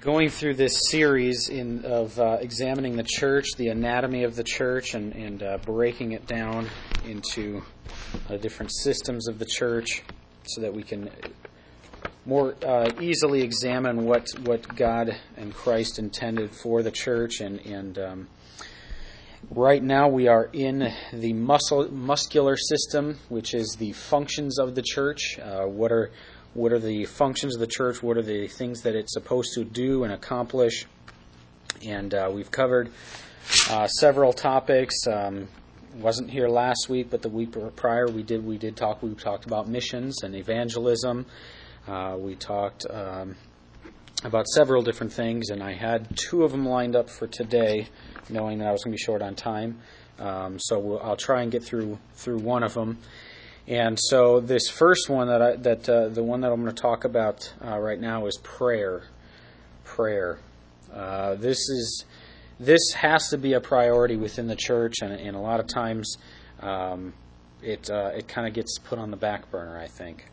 Going through this series of examining the church, the anatomy of the church, and breaking it down into different systems of the church so that we can more easily examine what God and Christ intended for the church. And right now we are in the muscular system, which is the functions of the church. What are the functions of the church? What are the things that it's supposed to do and accomplish? And we've covered several topics. Wasn't here last week, but the week prior we talked about missions and evangelism. We talked about several different things, and I had two of them lined up for today, knowing that I was going to be short on time. So I'll try and get through one of them. And so this first one the one that I'm going to talk about right now is prayer. Prayer. This has to be a priority within the church, and a lot of times it kind of gets put on the back burner, I think.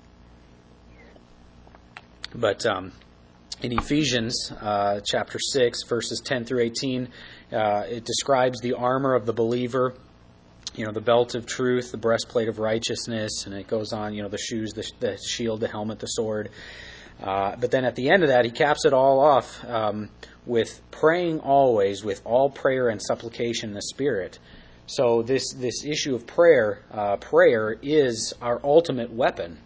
But in Ephesians chapter 6, verses 10 through 18, it describes the armor of the believer. You know, the belt of truth, the breastplate of righteousness, and it goes on, the shoes, the shield, the helmet, the sword. But then at the end of that, he caps it all off with praying always with all prayer and supplication in the Spirit. So this issue of prayer is our ultimate weapon.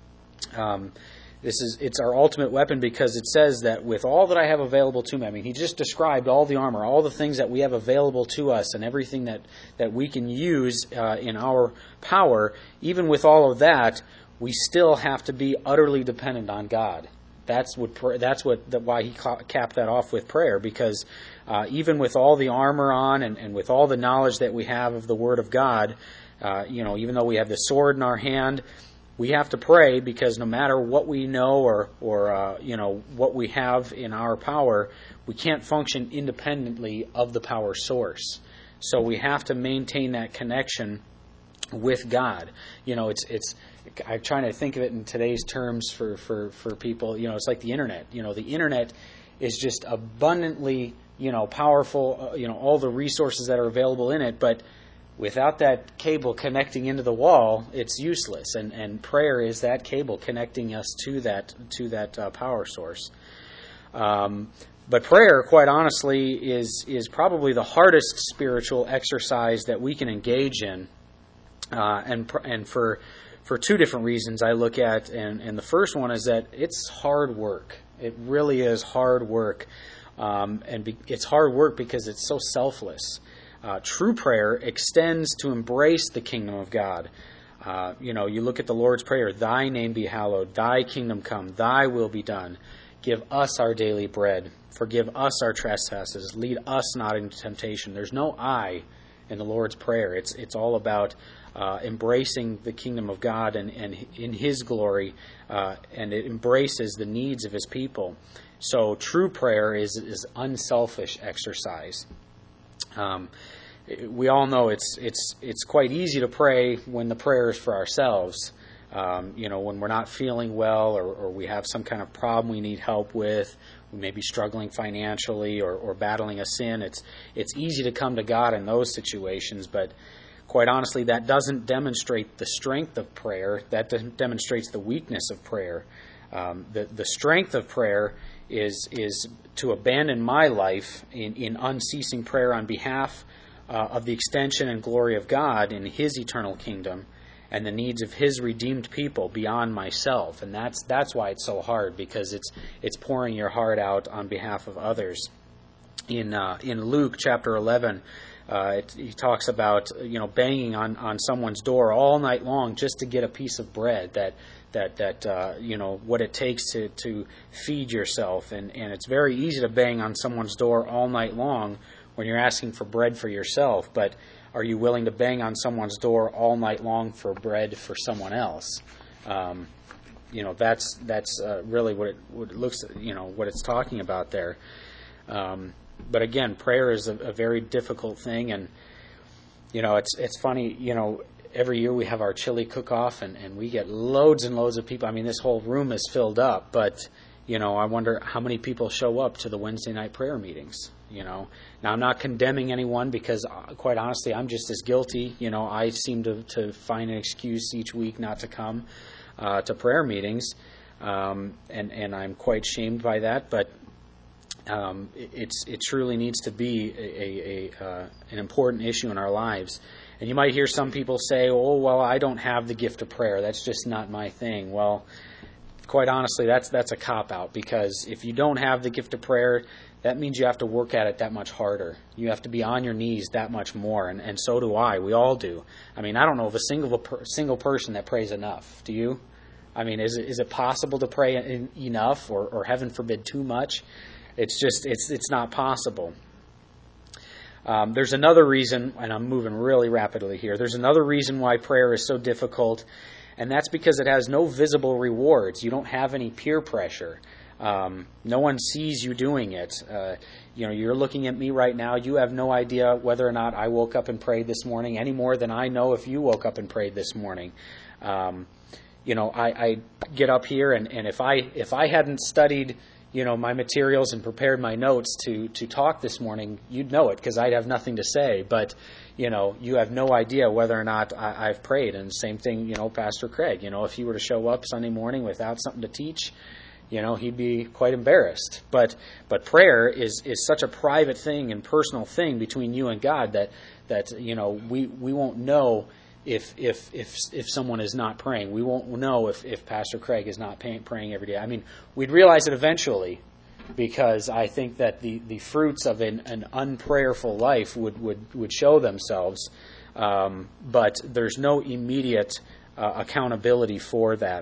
It's our ultimate weapon because it says that with all that I have available to me, I mean, he just described all the armor, all the things that we have available to us, and everything that we can use in our power. Even with all of that, we still have to be utterly dependent on God. That's why he capped that off with prayer, because even with all the armor on and with all the knowledge that we have of the Word of God, even though we have the sword in our hand, we have to pray, because no matter what we know or what we have in our power, we can't function independently of the power source. So we have to maintain that connection with God. I'm trying to think of it in today's terms for people. It's like the internet. The internet is just abundantly powerful. All the resources that are available in it, but without that cable connecting into the wall, it's useless. And prayer is that cable connecting us to that power source. But prayer, quite honestly, is probably the hardest spiritual exercise that we can engage in. And for two different reasons I look at. And the first one is that it's hard work. It really is hard work. It's hard work because it's so selfless. True prayer extends to embrace the kingdom of God. You look at the Lord's Prayer, thy name be hallowed, thy kingdom come, thy will be done. Give us our daily bread. Forgive us our trespasses. Lead us not into temptation. There's no I in the Lord's Prayer. It's all about embracing the kingdom of God and in His glory, and it embraces the needs of His people. So true prayer is unselfish exercise. We all know it's quite easy to pray when the prayer is for ourselves. When we're not feeling well or we have some kind of problem we need help with, we may be struggling financially or battling a sin. It's easy to come to God in those situations, but quite honestly, that doesn't demonstrate the strength of prayer. That demonstrates the weakness of prayer. The strength of prayer is to abandon my life in unceasing prayer on behalf of the extension and glory of God in His eternal kingdom and the needs of His redeemed people beyond myself. And that's why it's so hard, because it's pouring your heart out on behalf of others. In Luke chapter 11, he talks about banging on someone's door all night long just to get a piece of bread. That what it takes to feed yourself, and it's very easy to bang on someone's door all night long when you're asking for bread for yourself, but are you willing to bang on someone's door all night long for bread for someone else? That's really what it looks, what it's talking about there. But again, prayer is a very difficult thing, and it's funny, every year we have our chili cook-off, and we get loads and loads of people. I mean, this whole room is filled up, but I wonder how many people show up to the Wednesday night prayer meetings. Now I'm not condemning anyone, because quite honestly, I'm just as guilty. I seem to find an excuse each week not to come to prayer meetings, and I'm quite shamed by that. But it truly needs to be an important issue in our lives. And you might hear some people say, "Oh, well, I don't have the gift of prayer. That's just not my thing." Well, quite honestly, that's a cop-out, because if you don't have the gift of prayer, that means you have to work at it that much harder. You have to be on your knees that much more, and so do I. We all do. I don't know of a single person that prays enough. Do you? Is it possible to pray enough, or heaven forbid, too much? It's not possible. There's another reason, and I'm moving really rapidly here. There's another reason why prayer is so difficult, and that's because it has no visible rewards. You don't have any peer pressure. No one sees you doing it. You're looking at me right now. You have no idea whether or not I woke up and prayed this morning, any more than I know if you woke up and prayed this morning. I get up here, and if I hadn't studied my materials and prepared my notes to talk this morning, you'd know it, because I'd have nothing to say. But you have no idea whether or not I've prayed. And same thing, Pastor Craig. If he were to show up Sunday morning without something to teach, he'd be quite embarrassed. But prayer is such a private thing and personal thing between you and God that we won't know if someone is not praying. We won't know if Pastor Craig is not praying every day. We'd realize it eventually, because I think that the fruits of an unprayerful life would show themselves, but there's no immediate accountability for that.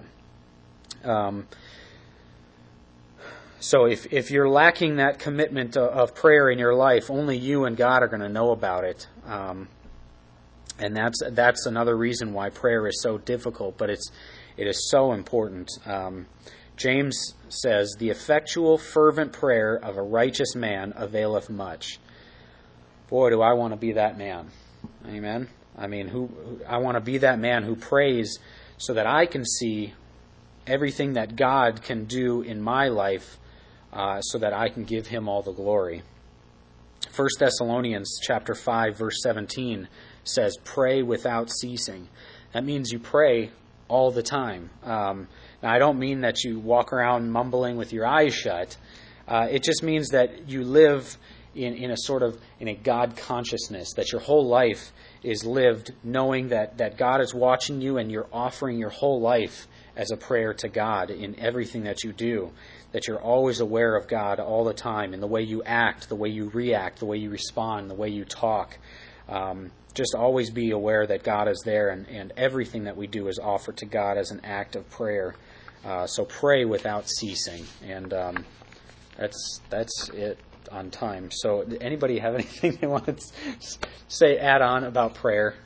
So if you're lacking that commitment of prayer in your life, only you and God are going to know about it. And that's another reason why prayer is so difficult, but it is so important. James says, "The effectual, fervent prayer of a righteous man availeth much." Boy, do I want to be that man. Amen. I want to be that man who prays so that I can see everything that God can do in my life, so that I can give Him all the glory. 1 Thessalonians chapter 5, verse 17 says, "Pray without ceasing." That means you pray all the time. Now, I don't mean that you walk around mumbling with your eyes shut. It just means that you live in a God consciousness, that your whole life is lived knowing that God is watching you, and you're offering your whole life as a prayer to God in everything that you do, that you're always aware of God all the time in the way you act, the way you react, the way you respond, the way you talk. Just always be aware that God is there, and everything that we do is offered to God as an act of prayer. So pray without ceasing, and that's it on time. So anybody have anything they want to add on about prayer?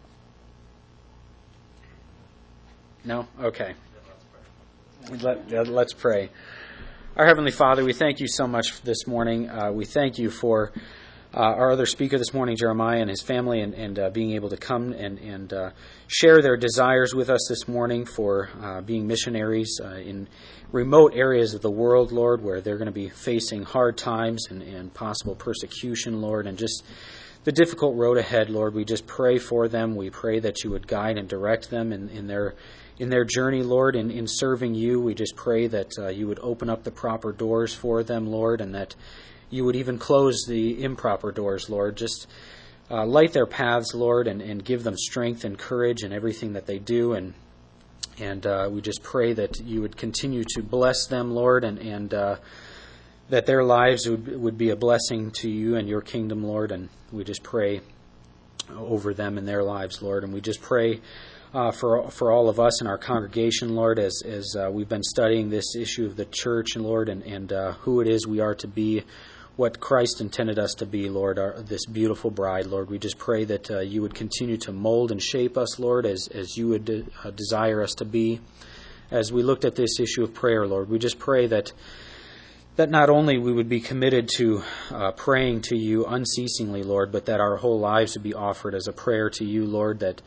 No? Okay. Let's pray. Our Heavenly Father, we thank you so much this morning. We thank you for our other speaker this morning, Jeremiah, and his family, and being able to come and share their desires with us this morning for being missionaries in remote areas of the world, Lord, where they're going to be facing hard times and possible persecution, Lord, and just the difficult road ahead, Lord. We just pray for them. We pray that you would guide and direct them in their journey, Lord, in serving you. We just pray that you would open up the proper doors for them, Lord, and that you would even close the improper doors, Lord. Just light their paths, Lord, and give them strength and courage in everything that they do. And we just pray that you would continue to bless them, Lord, and that their lives would be a blessing to you and your kingdom, Lord. And we just pray over them and their lives, Lord. And we just pray for all of us in our congregation, Lord, as we've been studying this issue of the church, Lord, and who it is we are to be, what Christ intended us to be, Lord, this beautiful bride, Lord. We just pray that you would continue to mold and shape us, Lord, as you would desire us to be. As we looked at this issue of prayer, Lord, we just pray that not only we would be committed to praying to you unceasingly, Lord, but that our whole lives would be offered as a prayer to you, Lord, that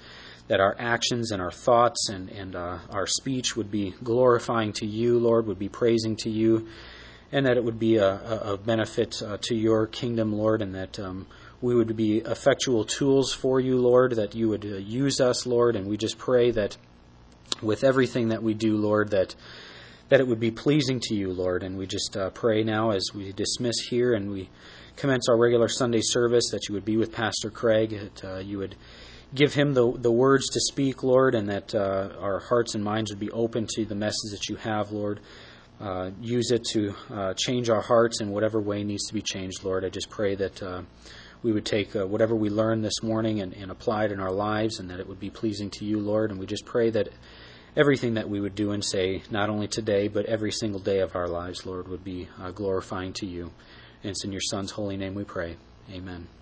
that our actions and our thoughts and our speech would be glorifying to you, Lord, would be praising to you, and that it would be a benefit to your kingdom, Lord, and that we would be effectual tools for you, Lord, that you would use us, Lord, and we just pray that with everything that we do, Lord, that it would be pleasing to you, Lord. And we just pray now as we dismiss here and we commence our regular Sunday service that you would be with Pastor Craig, that you would give him the words to speak, Lord, and that our hearts and minds would be open to the message that you have, Lord. Use it to change our hearts in whatever way needs to be changed, Lord. I just pray that we would take whatever we learned this morning and apply it in our lives, and that it would be pleasing to you, Lord. And we just pray that everything that we would do and say, not only today, but every single day of our lives, Lord, would be glorifying to you. And it's in your Son's holy name we pray. Amen.